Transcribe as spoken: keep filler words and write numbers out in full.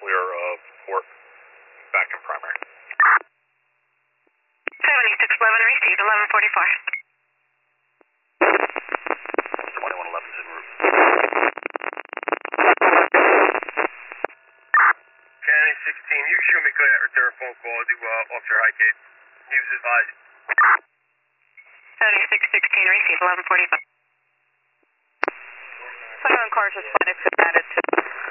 clear of port, back in primary. seventy-six eleven received, eleven forty-four. twenty-one eleven is en route. County sixteen, you show me good at return phone call to uh, Officer Highgate. He was advised. seventy-six sixteen received, eleven forty-five. Silent cars responded to that.